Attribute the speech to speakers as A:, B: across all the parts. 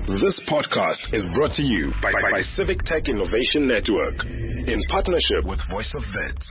A: This podcast is brought to you by Civic Tech Innovation Network in partnership with Voice of Vets.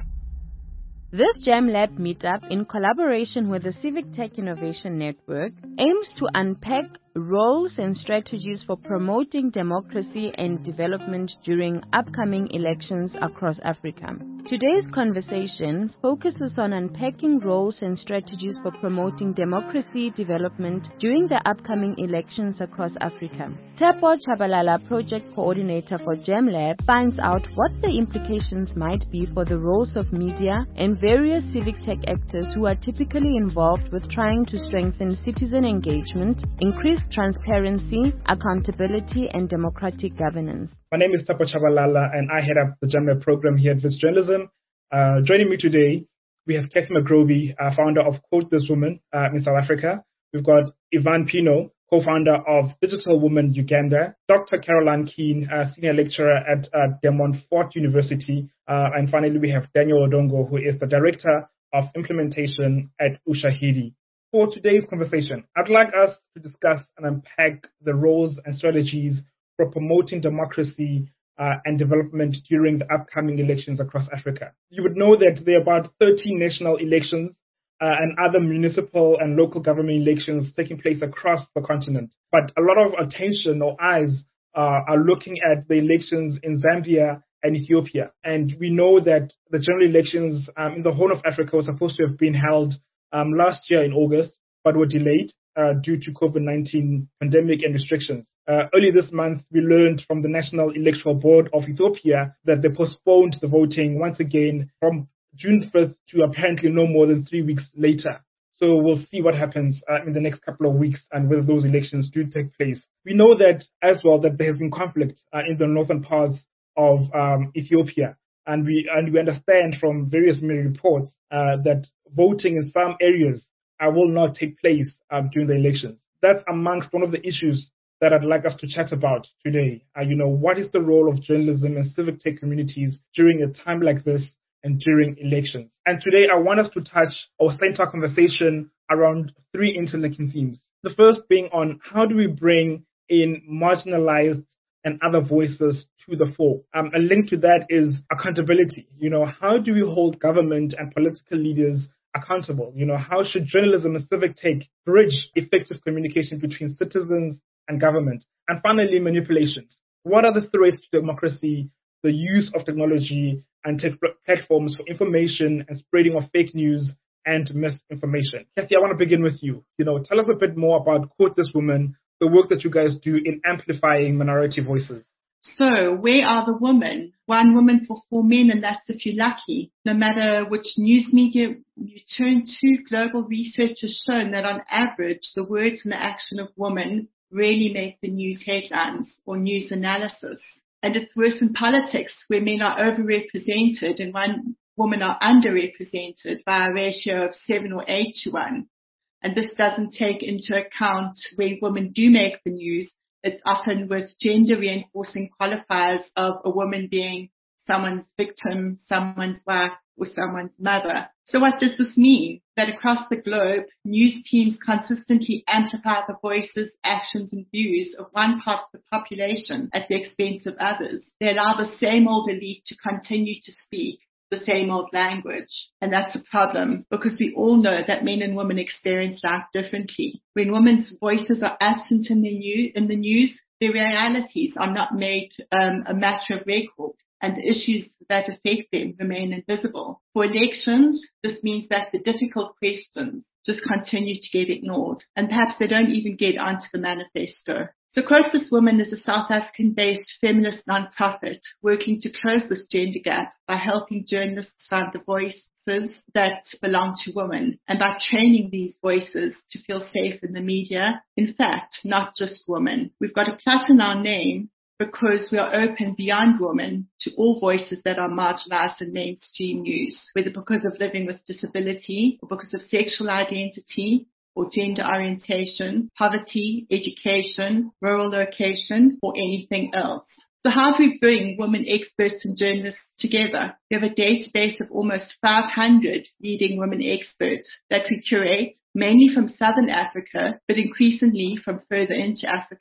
B: This GemLab meetup, in collaboration with the Civic Tech Innovation Network, aims to unpack roles and strategies for promoting democracy and development during upcoming elections across Africa. Today's conversation focuses on unpacking roles and strategies for promoting democracy development during the upcoming elections across Africa. Tshepo Chabalala, project coordinator for GemLab, finds out what the implications might be for the roles of media and various civic tech actors who are typically involved with trying to strengthen citizen engagement, increase transparency, accountability, and democratic governance.
C: My name is Tshepo Chabalala, and I head up the GemLab program here at Wits Journalism. Joining me today, we have Kathy McGroby, founder of Quote This Woman in South Africa. We've got Yvonne Pino, co-founder of Digital Woman Uganda, Dr. Caroline Keane, senior lecturer at De Montfort University, and finally we have Daniel Odongo, who is the director of implementation at Ushahidi. For today's conversation, I'd like us to discuss and unpack the roles and strategies for promoting democracy and development during the upcoming elections across Africa. You would know that there are about 13 national elections and other municipal and local government elections taking place across the continent. But a lot of attention or eyes are looking at the elections in Zambia and Ethiopia. And we know that the general elections in the Horn of Africa were supposed to have been held last year in August, but were delayed due to COVID-19 pandemic and restrictions. Early this month, we learned from the National Electoral Board of Ethiopia that they postponed the voting once again from June 5th to apparently no more than 3 weeks later. So we'll see what happens in the next couple of weeks and whether those elections do take place. We know that as well that there has been conflict in the northern parts of Ethiopia. And we understand from various media reports that voting in some areas will not take place during the elections. That's amongst one of the issues that I'd like us to chat about today. What is the role of journalism and civic tech communities during a time like this and during elections? And today I want us to touch or center our conversation around three interlinking themes. The first being on how do we bring in marginalized and other voices to the fore. A link to that is accountability. How do we hold government and political leaders accountable? How should journalism and civic tech bridge effective communication between citizens and government? And finally, manipulations. What are the threats to democracy, the use of technology and tech platforms for information and spreading of fake news and misinformation? Kathy, I want to begin with you. Tell us a bit more about Quote This Woman, the work that you guys do in amplifying minority voices.
D: So where are the women? One woman for 4 men, and that's if you're lucky. No matter which news media you turn to, global research has shown that on average, the words and the action of women really make the news headlines or news analysis. And it's worse in politics, where men are overrepresented and women are underrepresented by a ratio of 7 or 8 to 1. And this doesn't take into account where women do make the news. It's often with gender reinforcing qualifiers of a woman being someone's victim, someone's wife, or someone's mother. So what does this mean? That across the globe, news teams consistently amplify the voices, actions, and views of one part of the population at the expense of others. They allow the same old elite to continue to speak the same old language. And that's a problem because we all know that men and women experience life differently. When women's voices are absent in the news, their realities are not made a matter of record, and the issues that affect them remain invisible. For elections, this means that the difficult questions just continue to get ignored, and perhaps they don't even get onto the manifesto. So Quote This Woman is a South African-based feminist non-profit working to close this gender gap by helping journalists find the voices that belong to women and by training these voices to feel safe in the media. In fact, not just women. We've got a plus in our name because we are open beyond women to all voices that are marginalized in mainstream news, whether because of living with disability or because of sexual identity or gender orientation, poverty, education, rural location, or anything else. So how do we bring women experts and journalists together? We have a database of almost 500 leading women experts that we curate, mainly from Southern Africa, but increasingly from further into Africa.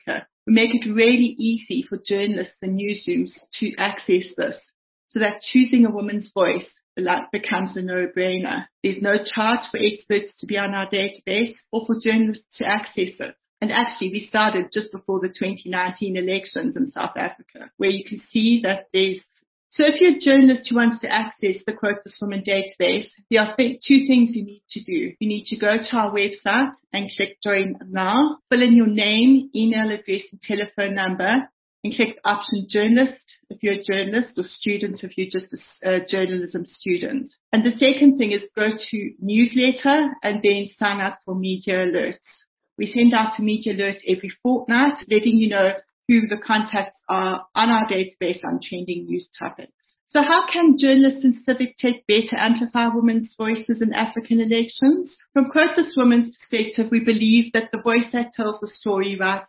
D: We make it really easy for journalists and newsrooms to access this, so that choosing a woman's voice becomes a no-brainer. There's no charge for experts to be on our database or for journalists to access it. And actually, we started just before the 2019 elections in South Africa, where you can see that so if you're a journalist who wants to access the Quote This Woman database, there are two things you need to do. You need to go to our website and click Join Now, fill in your name, email address, and telephone number, and click the option Journalist if you're a journalist, or Student if you're just a journalism student. And the second thing is go to Newsletter and then sign up for media alerts. We send out a media alert every fortnight, letting you know who the contacts are on our database on trending news topics. So how can journalists in civic tech better amplify women's voices in African elections? From Quote This Woman's perspective, we believe that the voice that tells the story writes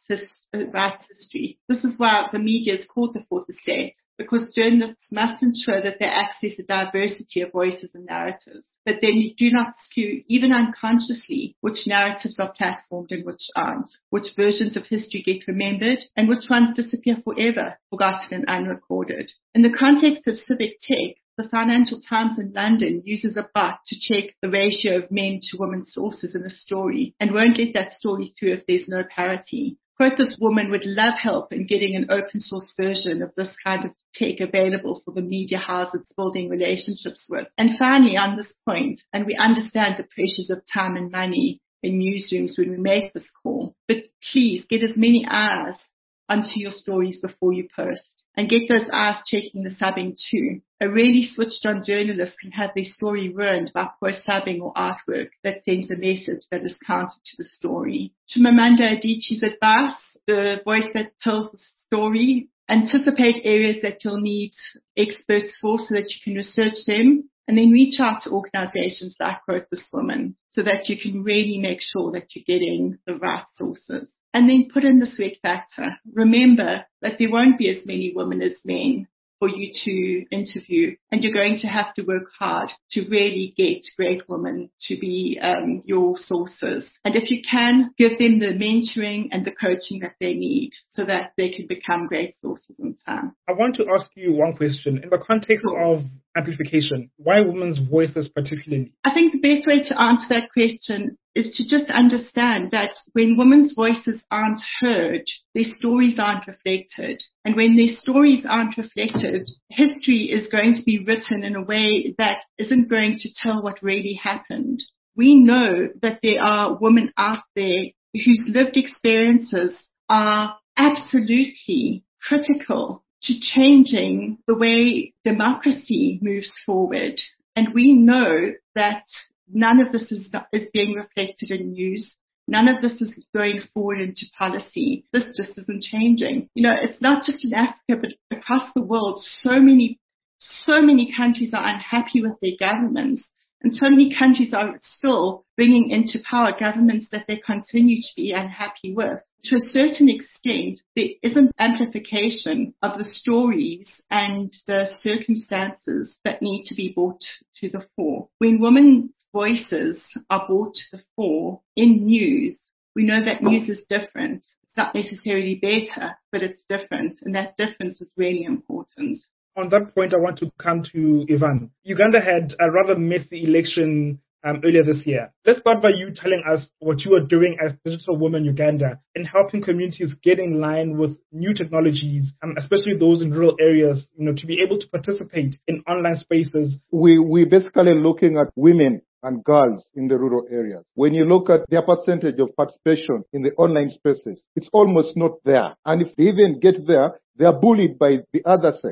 D: history. This is why the media is called the fourth estate, because journalists must ensure that they access a diversity of voices and narratives, but then you do not skew, even unconsciously, which narratives are platformed and which aren't, which versions of history get remembered, and which ones disappear forever, forgotten and unrecorded. In the context of civic tech, the Financial Times in London uses a bot to check the ratio of men to women sources in a story and won't let that story through if there's no parity. Quote This Woman would love help in getting an open source version of this kind of tech available for the media house it's building relationships with. And finally, on this point, and we understand the pressures of time and money in newsrooms when we make this call, but please get as many eyes onto your stories before you post, and get those eyes checking the subbing too. A really switched on journalist can have their story ruined by poor subbing or artwork that sends a message that is counter to the story. Chimamanda Adichie's advice, the voice that tells the story, anticipate areas that you'll need experts for so that you can research them, and then reach out to organizations like Quote This Woman so that you can really make sure that you're getting the right sources. And then put in the sweat factor. Remember that there won't be as many women as men for you to interview, and you're going to have to work hard to really get great women to be your sources. And if you can, give them the mentoring and the coaching that they need so that they can become great sources in time.
C: I want to ask you one question. In the context of amplification, why women's voices particularly?
D: I think the best way to answer that question is to just understand that when women's voices aren't heard, their stories aren't reflected. And when their stories aren't reflected, history is going to be written in a way that isn't going to tell what really happened. We know that there are women out there whose lived experiences are absolutely critical to changing the way democracy moves forward. And we know that none of this is being reflected in news. None of this is going forward into policy. This just isn't changing. You know, it's not just in Africa, but across the world, so many countries are unhappy with their governments. And so many countries are still bringing into power governments that they continue to be unhappy with. To a certain extent, there isn't amplification of the stories and the circumstances that need to be brought to the fore. When women's voices are brought to the fore in news, we know that news is different. It's not necessarily better, but it's different. And that difference is really important.
C: On that point, I want to come to Ivan. Uganda had a rather messy election earlier this year. Let's start by you telling us what you are doing as Digital Women Uganda in helping communities get in line with new technologies, especially those in rural areas, to be able to participate in online spaces.
E: We're basically looking at women and girls in the rural areas. When you look at their percentage of participation in the online spaces, it's almost not there. And if they even get there, they are bullied by the other sex.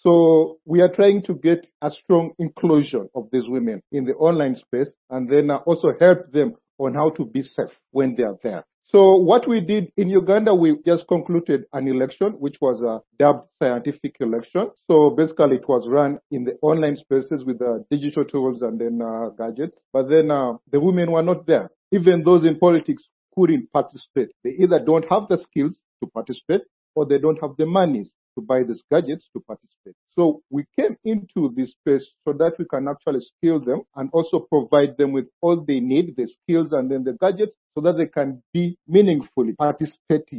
E: So we are trying to get a strong inclusion of these women in the online space and then also help them on how to be safe when they are there. So what we did in Uganda, we just concluded an election, which was a dubbed scientific election. So basically it was run in the online spaces with digital tools and then gadgets. But then the women were not there. Even those in politics couldn't participate. They either don't have the skills to participate or they don't have the monies to buy these gadgets to participate. So we came into this space so that we can actually skill them and also provide them with all they need, the skills and then the gadgets, so that they can be meaningfully participating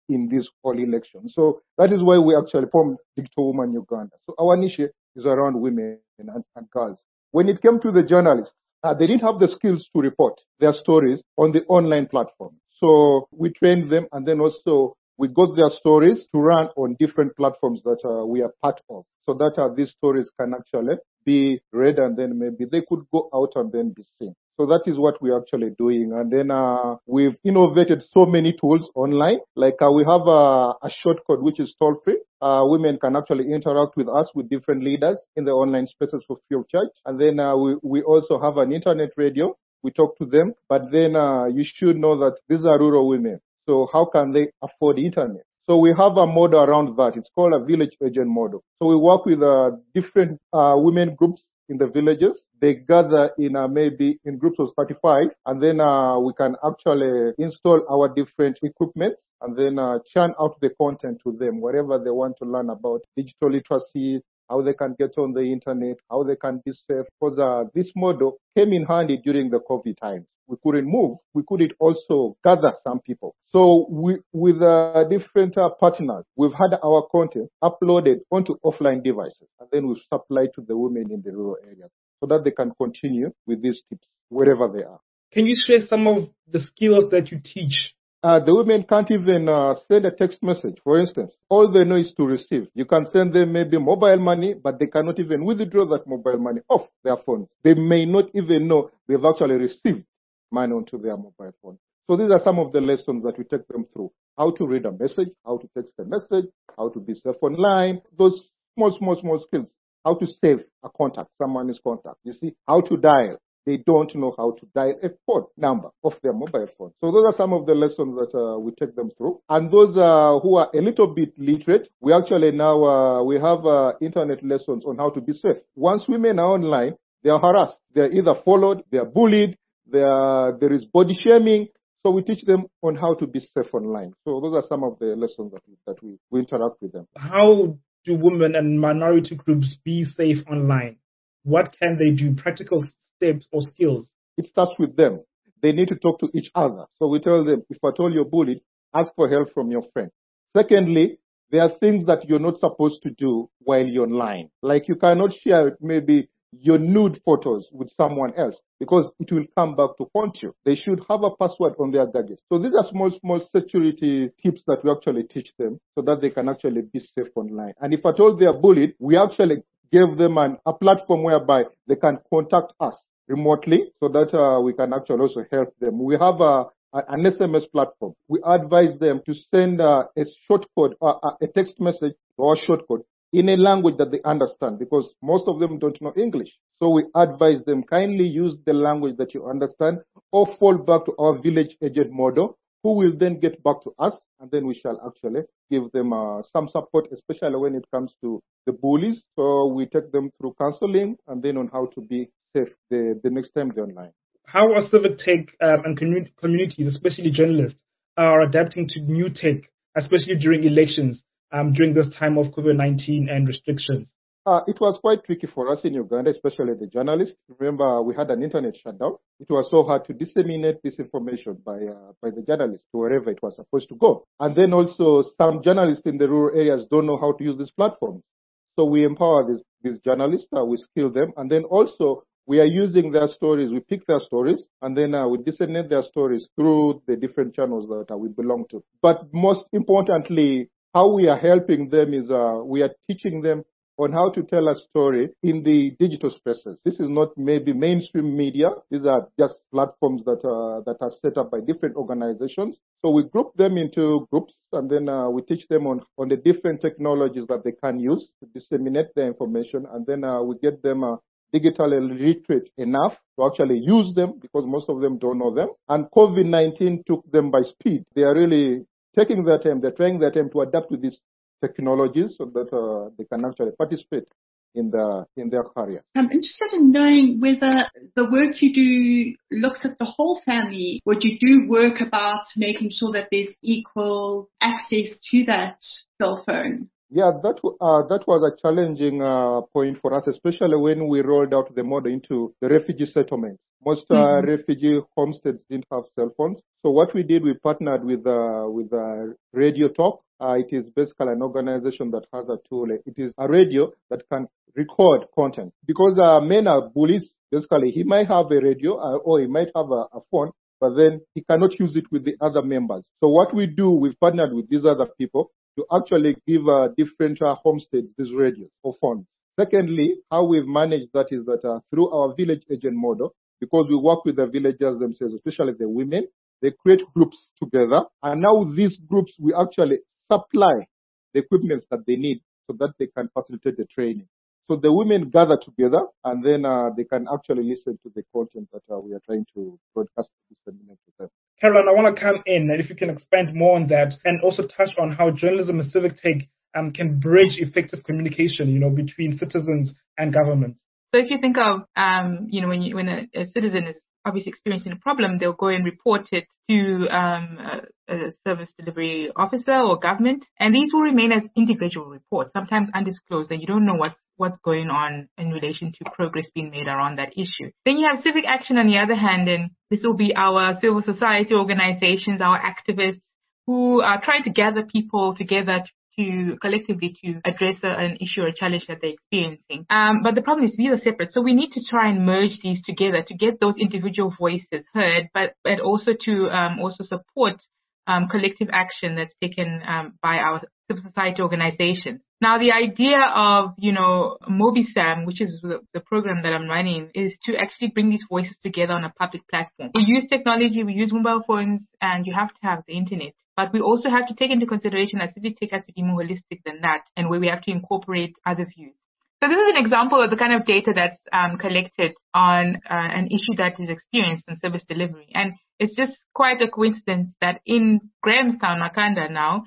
E: in this whole election. So that is why we actually formed Digital Woman Uganda. So our niche is around women and girls. When it came to the journalists, they didn't have the skills to report their stories on the online platform. So we trained them, and then also we got their stories to run on different platforms that we are part of, so that these stories can actually be read, and then maybe they could go out and then be seen. So that is what we're actually doing. And then we've innovated so many tools online. Like we have a short code which is toll free. Women can actually interact with us, with different leaders in the online spaces for free of charge. And then we also have an internet radio. We talk to them. But then you should know that these are rural women. So how can they afford internet? So we have a model around that. It's called a village agent model. So we work with different women groups in the villages. They gather in maybe in groups of 35, and then we can actually install our different equipment and then churn out the content to them, whatever they want to learn about digital literacy, how they can get on the internet, how they can be safe. Because this model came in handy during the COVID times. We couldn't move. We couldn't also gather some people. So with different partners, we've had our content uploaded onto offline devices, and then we've supplied to the women in the rural areas so that they can continue with these tips wherever they are.
C: Can you share some of the skills that you teach?
E: The women can't even send a text message, for instance. All they know is to receive. You can send them maybe mobile money, but they cannot even withdraw that mobile money off their phone. They may not even know they've actually received money onto their mobile phone. So these are some of the lessons that we take them through. How to read a message, how to text a message, how to be safe online, those small skills. How to save a contact, someone's contact. You see, how to dial. They don't know how to dial a phone number of their mobile phone. So those are some of the lessons that we take them through. And those who are a little bit literate, we actually now we have internet lessons on how to be safe. Once women are online, they are harassed. They are either followed, they are bullied, there is body shaming. So we teach them on how to be safe online. So those are some of the lessons that we interact with them.
C: How do women and minority groups be safe online? What can they do? Practical steps or skills?
E: It starts with them. They need to talk to each other. So we tell them, if at all you're bullied, ask for help from your friend. Secondly, there are things that you're not supposed to do while you're online. Like you cannot share maybe your nude photos with someone else because it will come back to haunt you. They should have a password on their gadgets. So these are small security tips that we actually teach them so that they can actually be safe online. And if at all they are bullied, we actually give them a platform whereby they can contact us remotely so that we can actually also help them. We have an SMS platform. We advise them to send a short code, a text message or a short code in a language that they understand because most of them don't know English. So we advise them kindly use the language that you understand or fall back to our village agent model who will then get back to us and then we shall actually give them some support, especially when it comes to the bullies. So we take them through counseling and then on how to be safe the next time they're online.
C: How are civic tech and communities, especially journalists, are adapting to new tech, especially during elections, during this time of COVID-19 and restrictions?
E: It was quite tricky for us in Uganda, especially the journalists. Remember, we had an internet shutdown. It was so hard to disseminate this information by the journalists to wherever it was supposed to go. And then also, some journalists in the rural areas don't know how to use these platforms. So we empower these journalists, we skill them, and then also we are using their stories. We pick their stories, and then we disseminate their stories through the different channels that we belong to. But most importantly, how we are helping them is we are teaching them on how to tell a story in the digital spaces. This is not maybe mainstream media. These are just platforms that are set up by different organizations. So we group them into groups and then we teach them on the different technologies that they can use to disseminate their information. And then we get them digitally literate enough to actually use them because most of them don't know them. And COVID-19 took them by speed. They are really taking their time. They're trying their time to adapt to these technologies so that they can actually participate in their career.
D: I'm interested in knowing whether the work you do looks at the whole family, or do you do work about making sure that there's equal access to that cell phone?
E: Yeah, that was a challenging point for us, especially when we rolled out the model into the refugee settlements. Most refugee homesteads didn't have cell phones. So what we did, we partnered with Radio Talk. It is basically an organization that has a tool. It is a radio that can record content. Because men are bullies, basically, he might have a radio or he might have a phone, but then he cannot use it with the other members. So what we do, we've partnered with these other people to actually give different homesteads these radios or phones. Secondly, how we've managed that is that through our village agent model, because we work with the villagers themselves, especially the women, they create groups together. And now these groups, we actually supply the equipment that they need so that they can facilitate the training. So the women gather together and then they can actually listen to the content that we are trying to broadcast to them.
C: Caroline, I want to come in, and if you can expand more on that and also touch on how journalism and civic tech can bridge effective communication, between citizens and governments.
F: So if you think of, when a citizen is obviously experiencing a problem, they'll go and report it to a service delivery officer or government, and these will remain as individual reports, sometimes undisclosed, and you don't know what's going on in relation to progress being made around that issue. Then you have civic action on the other hand, and this will be our civil society organizations, our activists, who are trying to gather people together to collectively to address an issue or a challenge that they're experiencing. But the problem is these are separate. So we need to try and merge these together to get those individual voices heard, but also to also support collective action that's taken by our civil society organizations. Now, the idea of, MobiSam, which is the program that I'm running, is to actually bring these voices together on a public platform. We use technology, we use mobile phones, and you have to have the internet. But we also have to take into consideration that civic tech has to be more holistic than that, and where we have to incorporate other views. So this is an example of the kind of data that's collected on an issue that is experienced in service delivery. And it's just quite a coincidence that in Grahamstown, Makanda now,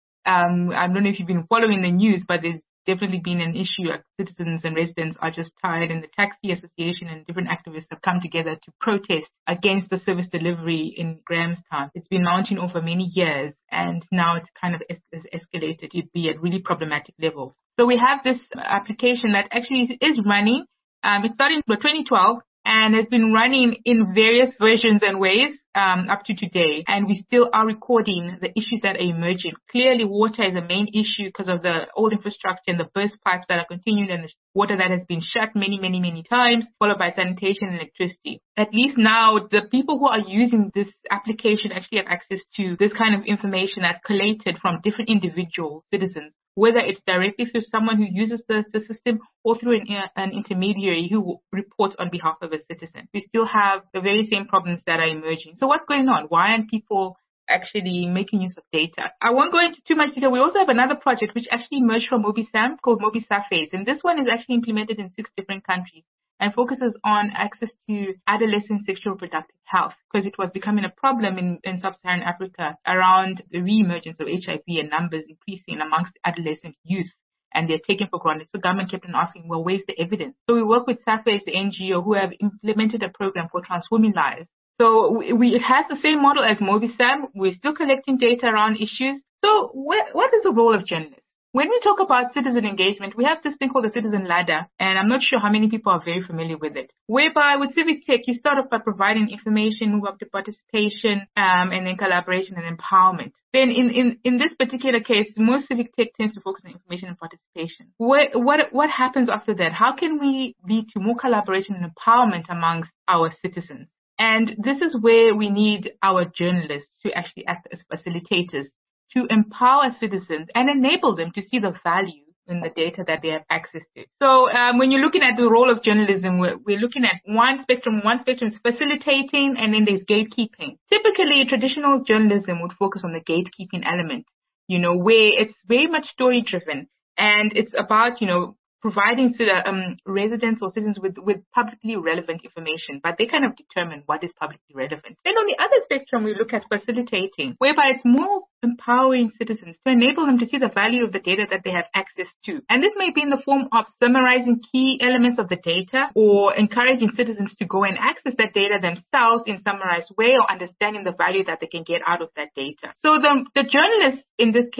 F: I don't know if you've been following the news, but there's definitely been an issue. Citizens and residents are just tired, and the Taxi Association and different activists have come together to protest against the service delivery in Grahamstown. It's been mounting over many years, and now it's kind of escalated to be at really problematic levels. So we have this application that actually is running. It started in 2012 and has been running in various versions and ways up to today. And we still are recording the issues that are emerging. Clearly, water is a main issue because of the old infrastructure and the burst pipes that are continued and the water that has been shut many, many, many times, followed by sanitation and electricity. At least now, the people who are using this application actually have access to this kind of information that's collated from different individual citizens, whether it's directly through someone who uses the system or through an intermediary who reports on behalf of a citizen. We still have the very same problems that are emerging. So what's going on? Why aren't people actually making use of data? I won't go into too much detail. We also have another project which actually emerged from MobiSam called MobiSafes. And this one is actually implemented in 6 different countries and focuses on access to adolescent sexual reproductive health, because it was becoming a problem in sub-Saharan Africa around the re-emergence of HIV and numbers increasing amongst adolescent youth, and they're taken for granted. So government kept on asking, well, where's the evidence? So we work with Safes, the NGO, who have implemented a program called Transforming Lives. So it has the same model as MobiSam. We're still collecting data around issues. So what is the role of journalists? When we talk about citizen engagement, we have this thing called the Citizen Ladder, and I'm not sure how many people are very familiar with it, whereby with civic tech, you start off by providing information, move up to participation, and then collaboration and empowerment. Then in this particular case, most civic tech tends to focus on information and participation. What happens after that? How can we lead to more collaboration and empowerment amongst our citizens? And this is where we need our journalists to actually act as facilitators, to empower citizens and enable them to see the value in the data that they have access to. So when you're looking at the role of journalism, we're looking at one spectrum. One spectrum is facilitating, and then there's gatekeeping. Typically, traditional journalism would focus on the gatekeeping element, where it's very much story-driven, and it's about, providing residents or citizens with publicly relevant information, but they kind of determine what is publicly relevant. Then on the other spectrum, we look at facilitating, whereby it's more empowering citizens to enable them to see the value of the data that they have access to. And this may be in the form of summarizing key elements of the data, or encouraging citizens to go and access that data themselves in summarized way, or understanding the value that they can get out of that data. So the journalists in this case,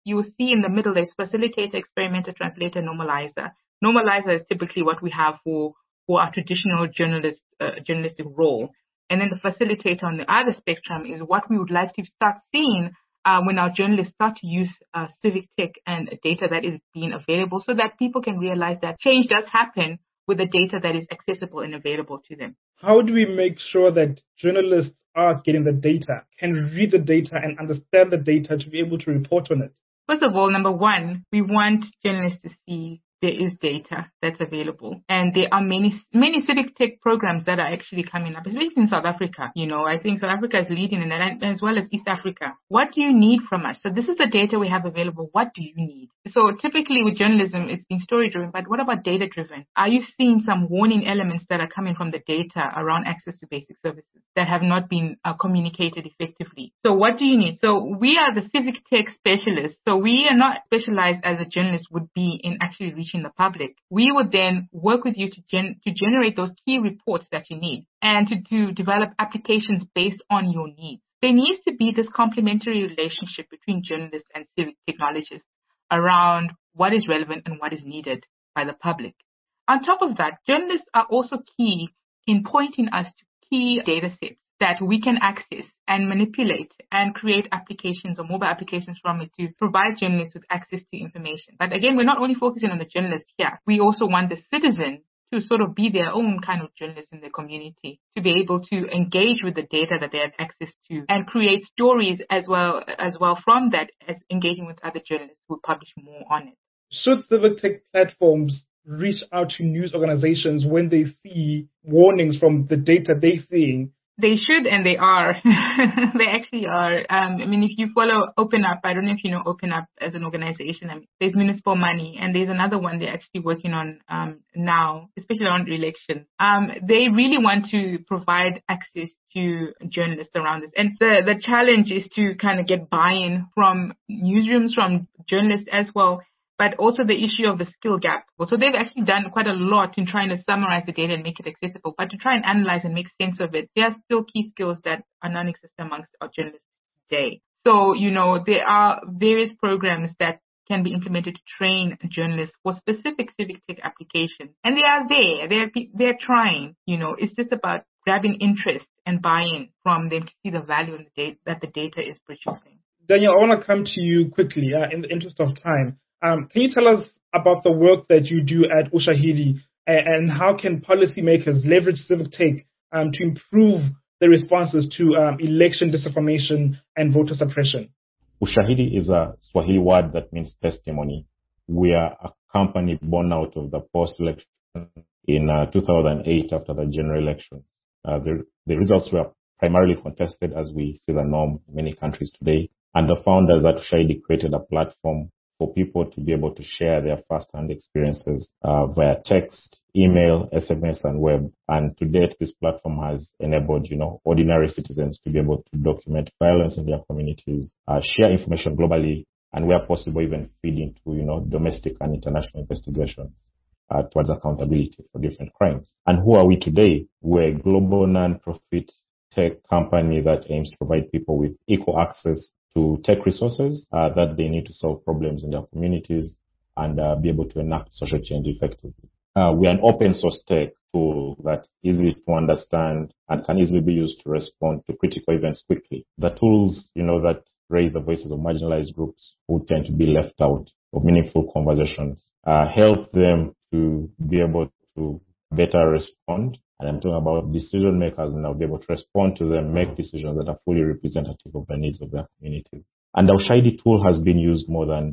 F: you will see in the middle there's facilitator, experimenter, translator, normalizer. Normalizer is typically what we have for our traditional journalistic role. And then the facilitator on the other spectrum is what we would like to start seeing when our journalists start to use civic tech and data that is being available, so that people can realize that change does happen with the data that is accessible and available to them.
C: How do we make sure that journalists are getting the data, can read the data and understand the data to be able to report on it?
F: First of all, number one, we want journalists to see there is data that's available. And there are many civic tech programs that are actually coming up, especially in South Africa. I think South Africa is leading in that, as well as East Africa. What do you need from us? So this is the data we have available. What do you need? So typically with journalism, it's been story-driven, but what about data-driven? Are you seeing some warning elements that are coming from the data around access to basic services that have not been communicated effectively? So what do you need? So we are the civic tech specialists. So we are not specialized as a journalist would be in actually reaching the public. We would then work with you to generate those key reports that you need and to develop applications based on your needs. There needs to be this complementary relationship between journalists and civic technologists around what is relevant and what is needed by the public. On top of that, journalists are also key in pointing us to key data sets that we can access and manipulate and create applications or mobile applications from it to provide journalists with access to information. But again, we're not only focusing on the journalist here. We also want the citizen to sort of be their own kind of journalist in their community, to be able to engage with the data that they have access to and create stories as well from that, as engaging with other journalists who publish more on it. Should
C: civic tech platforms reach out to news organizations when they see warnings from the data they're seeing?
F: They should, and they are. They actually are. If you follow Open Up, I don't know if you know Open Up as an organization. There's Municipal Money, and there's another one they're actually working on now, especially on elections. They really want to provide access to journalists around this. And the challenge is to kind of get buy-in from newsrooms, from journalists as well, but also the issue of the skill gap. So they've actually done quite a lot in trying to summarize the data and make it accessible, but to try and analyze and make sense of it, there are still key skills that are non-existent amongst our journalists today. So, there are various programs that can be implemented to train journalists for specific civic tech applications. And they are there. They're trying, it's just about grabbing interest and buy-in from them to see the value in the data that the data is producing.
C: Daniel, I want to come to you quickly in the interest of time. Can you tell us about the work that you do at Ushahidi and how can policymakers leverage civic tech to improve the responses to election disinformation and voter suppression?
G: Ushahidi is a Swahili word that means testimony. We are a company born out of the post-election in 2008 after the general elections. The results were primarily contested, as we see the norm in many countries today. And the founders at Ushahidi created a platform for people to be able to share their first-hand experiences via text, email, SMS, and web. And to date, this platform has enabled, ordinary citizens to be able to document violence in their communities, share information globally, and where possible, even feed into, domestic and international investigations towards accountability for different crimes. And who are we today? We're a global non-profit tech company that aims to provide people with equal access to tech resources that they need to solve problems in their communities and be able to enact social change effectively. We are an open source tech tool that's easy to understand and can easily be used to respond to critical events quickly. The tools, that raise the voices of marginalized groups who tend to be left out of meaningful conversations, help them to be able to better respond. And I'm talking about decision makers now be able to respond to them, make decisions that are fully representative of the needs of their communities. And the Ushahidi tool has been used more than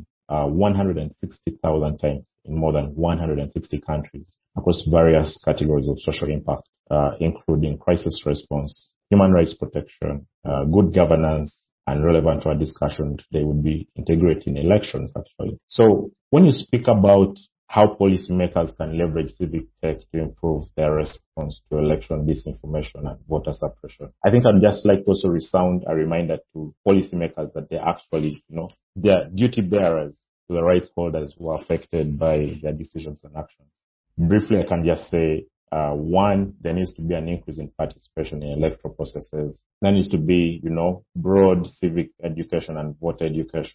G: 160,000 times in more than 160 countries across various categories of social impact, including crisis response, human rights protection, good governance, and relevant to our discussion today would be integrating elections, actually. So when you speak about how policymakers can leverage civic tech to improve their response to election disinformation and voter suppression, I think I'd just like to also resound a reminder to policymakers that they're actually, they're duty bearers to the rights holders who are affected by their decisions and actions. Briefly, I can just say, one, there needs to be an increase in participation in electoral processes. There needs to be, broad civic education and voter education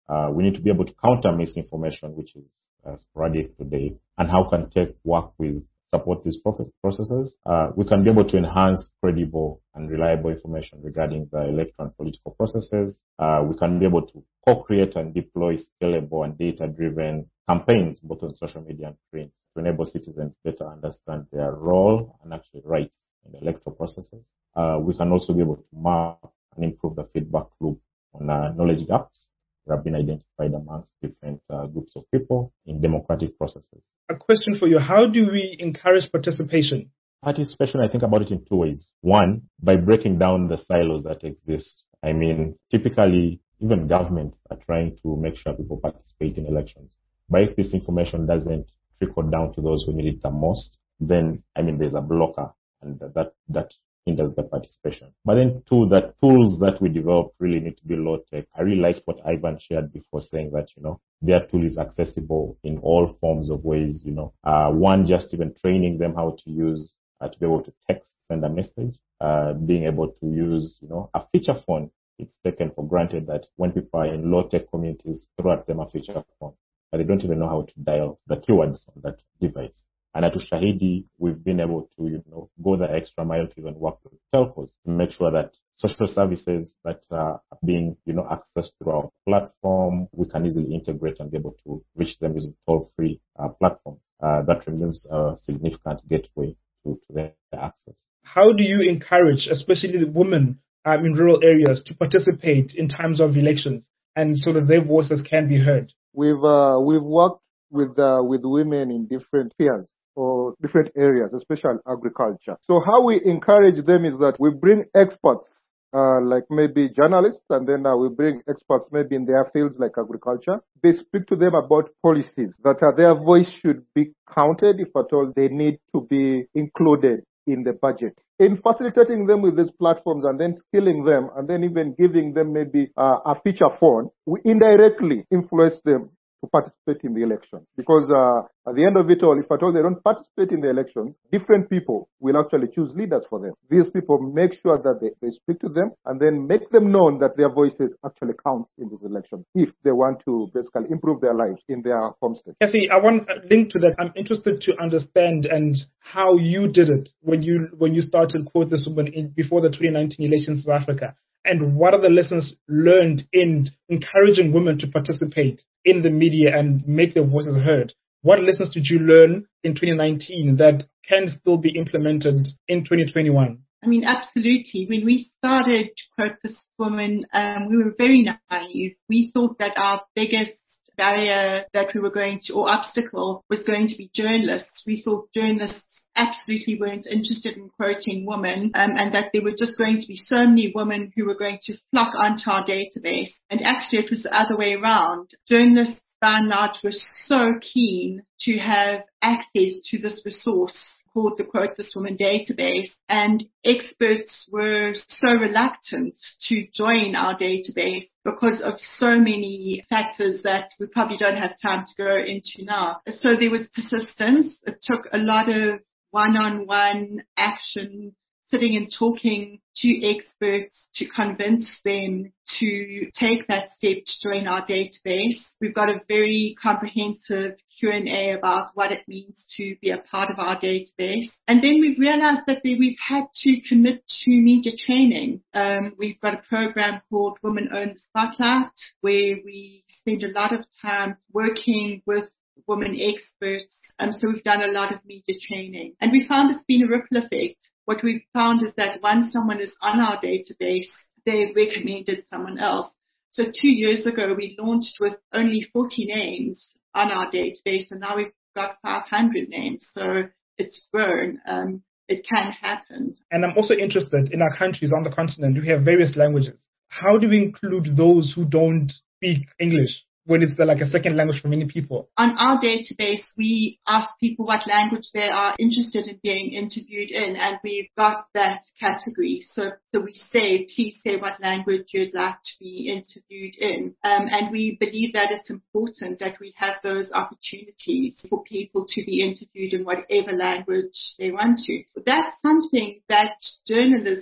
G: We need to be able to counter misinformation, which is sporadic today, and how can tech work with support these processes. We can be able to enhance credible and reliable information regarding the electoral and political processes. We can be able to co-create and deploy scalable and data-driven campaigns, both on social media and print, to enable citizens better understand their role and actually rights in the electoral processes. We can also be able to map and improve the feedback loop on knowledge gaps that have been identified amongst different groups of people in democratic processes.
C: A question for you. How do we encourage participation?
G: Participation, I think about it in two ways. One, by breaking down the silos that exist. I mean, typically, even governments are trying to make sure people participate in elections. But if this information doesn't trickle down to those who need it the most, then, there's a blocker, and that hinders the participation. But then two, the tools that we develop really need to be low tech. I really liked what Ivan shared before, saying that, their tool is accessible in all forms of ways, one, just even training them how to use, to be able to text, send a message, being able to use, a feature phone. It's taken for granted that when people are in low tech communities, throw at them a feature phone, but they don't even know how to dial the keywords on that device. And at Ushahidi, we've been able to, go the extra mile to even work with telcos to make sure that social services that are being, accessed through our platform, we can easily integrate and be able to reach them using toll-free platforms. That removes a significant gateway to their access.
C: How do you encourage, especially the women in rural areas, to participate in times of elections and so that their voices can be heard?
E: We've worked with women in different spheres or different areas, especially agriculture. So how we encourage them is that we bring experts, like maybe journalists, and then we bring experts maybe in their fields like agriculture. They speak to them about policies that their voice should be counted, if at all they need to be included in the budget. In facilitating them with these platforms and then skilling them and then even giving them maybe a feature phone, we indirectly influence them to participate in the election. Because at the end of it all, if at all they don't participate in the election, different people will actually choose leaders for them. These people make sure that they speak to them and then make them known that their voices actually count in this election if they want to basically improve their lives in their homestead.
C: Kathy, I want a link to that. I'm interested to understand and how you did it when you started Quote This Woman before the 2019 elections in South Africa. And what are the lessons learned in encouraging women to participate in the media and make their voices heard? What lessons did you learn in 2019 that can still be implemented in 2021?
D: Absolutely. When we started Quote This Woman, we were very naive. We thought that our biggest barrier that we were going to, or obstacle, was going to be journalists. We thought journalists absolutely weren't interested in quoting women, and that there were just going to be so many women who were going to flock onto our database. And actually it was the other way around. Journalists by and large were so keen to have access to this resource called the Quote This Woman database, and experts were so reluctant to join our database because of so many factors that we probably don't have time to go into now. So there was persistence. It took a lot of one-on-one action, sitting and talking to experts to convince them to take that step to join our database. We've got a very comprehensive Q&A about what it means to be a part of our database. And then we've realized that we've had to commit to media training. We've got a program called Women Own the Spotlight, where we spend a lot of time working with women experts. So we've done a lot of media training. And we found it's been a ripple effect. What we've found is that once someone is on our database, they've recommended someone else. So 2 years ago, we launched with only 40 names on our database, and now we've got 500 names. So it's grown. It can happen.
C: And I'm also interested, in our countries on the continent, we have various languages. How do we include those who don't speak English when it's like a second language for many people?
D: On our database, we ask people what language they are interested in being interviewed in, and we've got that category. So we say, please say what language you'd like to be interviewed in. And we believe that it's important that we have those opportunities for people to be interviewed in whatever language they want to. That's something that journalists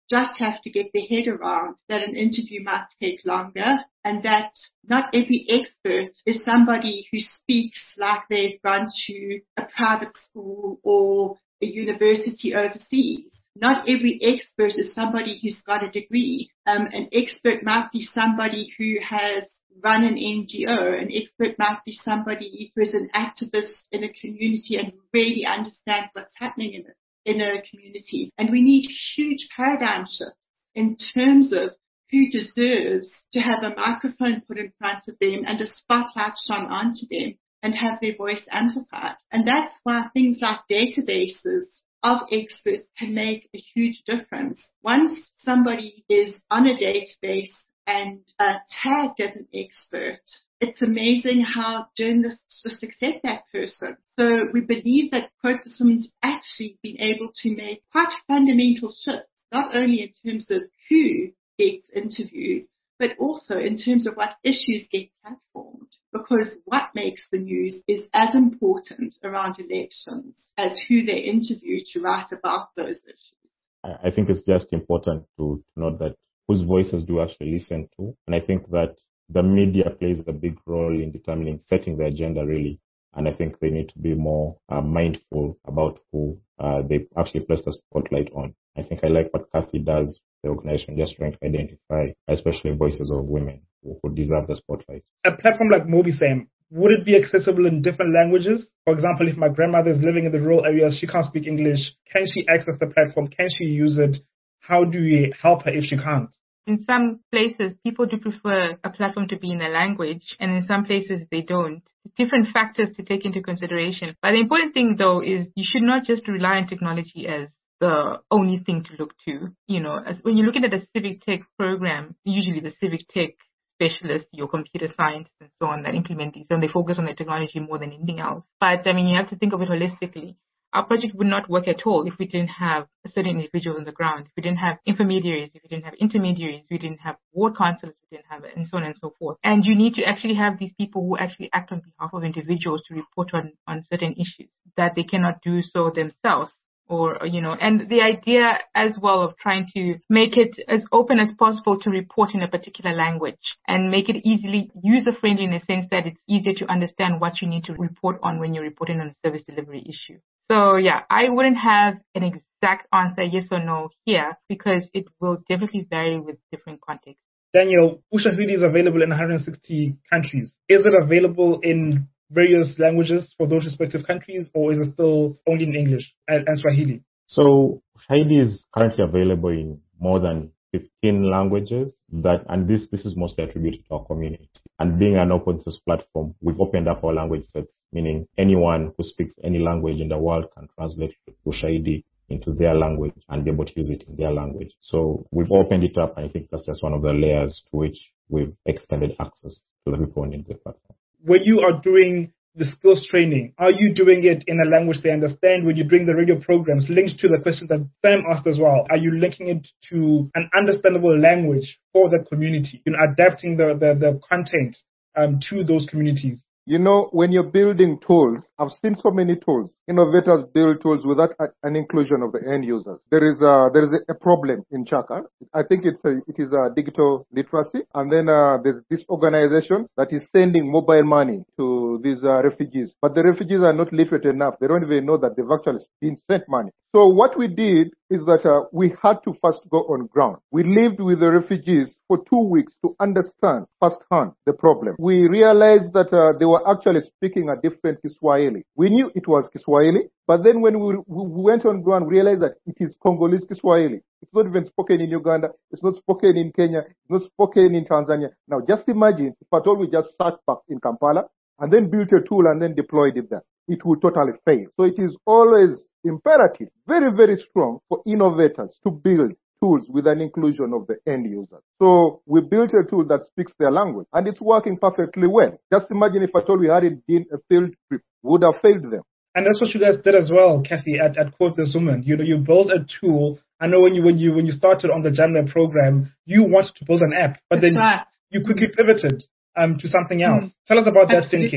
D: just have to get their head around that an interview might take longer and that not every expert is somebody who speaks like they've gone to a private school or a university overseas. Not every expert is somebody who's got a degree. An expert might be somebody who has run an NGO. An expert might be somebody who is an activist in a community and really understands what's happening in a community. And we need huge paradigm shifts in terms of who deserves to have a microphone put in front of them and a spotlight shone onto them and have their voice amplified. And that's why things like databases of experts can make a huge difference. Once somebody is on a database and tagged as an expert, it's amazing how journalists just accept that person. So we believe that Quote This Woman's actually been able to make quite fundamental shifts, not only in terms of who gets interviewed, but also in terms of what issues get platformed. Because what makes the news is as important around elections as who they interview to write about those issues.
G: I think it's just important to note that whose voices do actually listen to. And I think that the media plays a big role in determining, setting the agenda really. And I think they need to be more mindful about who they actually place the spotlight on. I think I like what Kathy does, the organization, just trying to identify especially voices of women who deserve the spotlight.
C: A platform like Mobisam, would it be accessible in different languages? For example, if my grandmother is living in the rural areas, she can't speak English, can she access the platform? Can she use it? How do we help her if she can't?
F: In some places, people do prefer a platform to be in their language, and in some places they don't. Different factors to take into consideration. But the important thing, though, is you should not just rely on technology as the only thing to look to. You know, as when you're looking at a civic tech program, usually the civic tech specialists, your computer science and so on that implement these, and they focus on the technology more than anything else. But I mean, you have to think of it holistically. Our project would not work at all if we didn't have a certain individual on the ground, if we didn't have intermediaries, if we didn't have intermediaries, we didn't have ward councillors, we didn't have it, and so on and so forth. And you need to actually have these people who actually act on behalf of individuals to report on certain issues that they cannot do so themselves. Or, you know, and the idea as well of trying to make it as open as possible to report in a particular language and make it easily user-friendly in a sense that it's easier to understand what you need to report on when you're reporting on a service delivery issue. So yeah, I wouldn't have an exact answer, yes or no here, because it will definitely vary with different contexts.
C: Daniel, Ushahidi is available in 160 countries. Is it available in various languages for those respective countries, or is it still only in English and Swahili?
G: So Ushahidi is currently available in more than 15 languages, and this is mostly attributed to our community. And being an open source platform, we've opened up our language sets, meaning anyone who speaks any language in the world can translate Ushahidi into their language and be able to use it in their language. So we've opened it up, and I think that's just one of the layers to which we've extended access to the people on the platform.
C: When you are doing the skills training, are you doing it in a language they understand? When you're doing the radio programs, linked to the question that Sam asked as well, are you linking it to an understandable language for the community, adapting the content to those communities?
E: You know, when you're building tools, I've seen so many tools. Innovators build tools without an inclusion of the end users. There is a problem in Chaka. I think it is a digital literacy. And then there's this organization that is sending mobile money to these refugees. But the refugees are not literate enough. They don't even know that they've actually been sent money. So what we did is that we had to first go on ground. We lived with the refugees for 2 weeks to understand firsthand the problem. We realized that they were actually speaking a different Kiswahili. We knew it was Kiswahili, but then when we went on ground, we realized that it is Congolese Kiswahili. It's not even spoken in Uganda. It's not spoken in Kenya. It's not spoken in Tanzania. Now, just imagine if at all we just sat back in Kampala and then built a tool and then deployed it there. It would totally fail. So it is always imperative, very, very strong for innovators to build tools with an inclusion of the end user. So we built a tool that speaks their language, and it's working perfectly well. Just imagine if at all we hadn't been a field trip, we would have failed them.
C: And that's what you guys did as well, Kathy, at Quote This Woman. You built a tool. I know when you started on the JAMLab program, you wanted to build an app, but then you quickly pivoted to something else. Tell us about that thinking.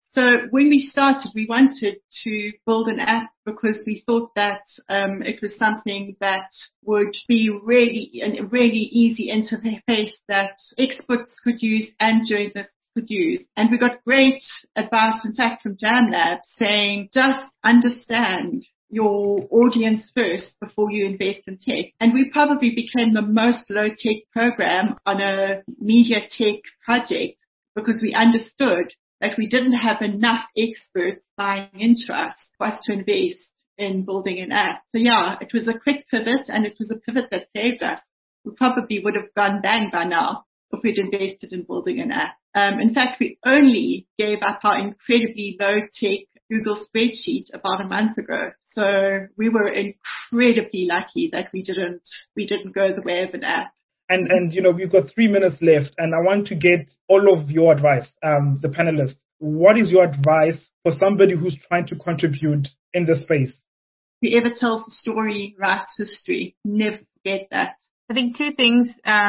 D: So when we started, we wanted to build an app because we thought that it was something that would be a really easy interface that experts could use and journalists could use. And we got great advice, in fact, from JamLab saying, just understand your audience first before you invest in tech. And we probably became the most low-tech program on a media tech project because we understood that we didn't have enough experts buying into us for us to invest in building an app. So yeah, it was a quick pivot, and it was a pivot that saved us. We probably would have gone bang by now if we'd invested in building an app. In fact, we only gave up our incredibly low-tech Google spreadsheet about a month ago. So we were incredibly lucky that we didn't go the way of an app.
C: And we've got 3 minutes left, and I want to get all of your advice, the panelists. What is your advice for somebody who's trying to contribute in this space?
D: Whoever tells the story writes history. Never forget that.
F: I think two things.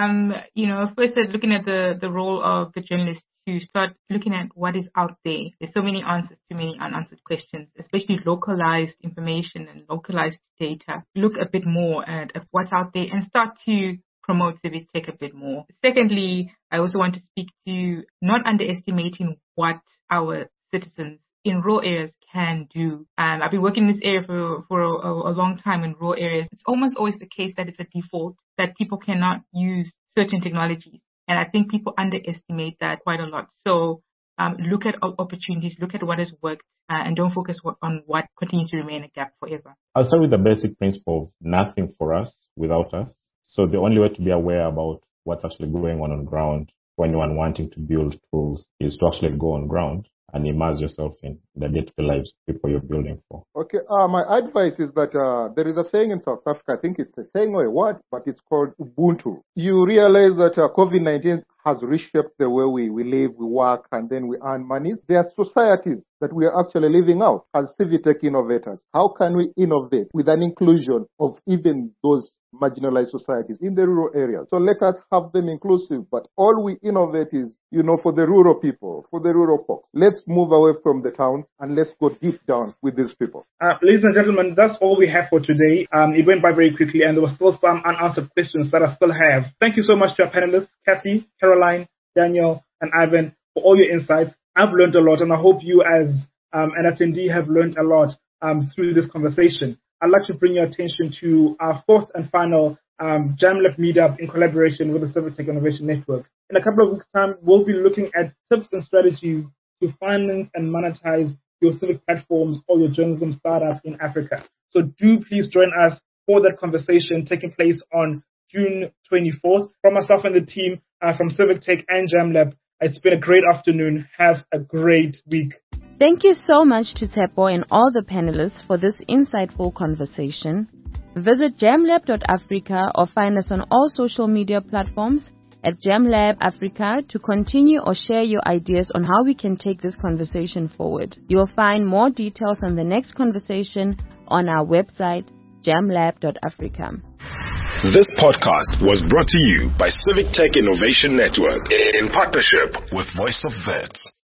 F: First, looking at the role of the journalists to start looking at what is out there. There's so many answers to many unanswered questions, especially localized information and localized data. Look a bit more at what's out there and start to promote civic tech a bit more. Secondly, I also want to speak to not underestimating what our citizens in rural areas can do. I've been working in this area for a long time in rural areas. It's almost always the case that it's a default that people cannot use certain technologies. And I think people underestimate that quite a lot. So look at opportunities, look at what has worked, and don't focus on what continues to remain a gap forever.
G: I'll start with the basic principle of nothing for us without us. So the only way to be aware about what's actually going on ground for anyone wanting to build tools is to actually go on ground and immerse yourself in the day-to-day lives of people you're building for.
E: Okay, my advice is that there is a saying in South Africa, I think it's a saying or a word, but it's called Ubuntu. You realize that COVID-19 has reshaped the way we live, we work, and then we earn money. There are societies that we are actually living out as civic tech innovators. How can we innovate with an inclusion of even those marginalized societies in the rural areas? So let us have them inclusive, but all we innovate is, for the rural people, for the rural folks. Let's move away from the towns and let's go deep down with these people.
C: Ladies and gentlemen, that's all we have for today. It went by very quickly, and there were still some unanswered questions that I still have. Thank you so much to our panelists, Kathy, Caroline, Daniel, and Ivan, for all your insights. I've learned a lot, and I hope you as an attendee have learned a lot through this conversation. I'd like to bring your attention to our fourth and final JamLab meetup in collaboration with the Civic Tech Innovation Network. In a couple of weeks' time, we'll be looking at tips and strategies to finance and monetize your civic platforms or your journalism startup in Africa. So do please join us for that conversation taking place on June 24th. From myself and the team from Civic Tech and JamLab, it's been a great afternoon. Have a great week.
B: Thank you so much to Tsepo and all the panelists for this insightful conversation. Visit jamlab.africa or find us on all social media platforms at JamLab Africa to continue or share your ideas on how we can take this conversation forward. You'll find more details on the next conversation on our website, jamlab.africa.
A: This podcast was brought to you by Civic Tech Innovation Network in partnership with Voice of Vets.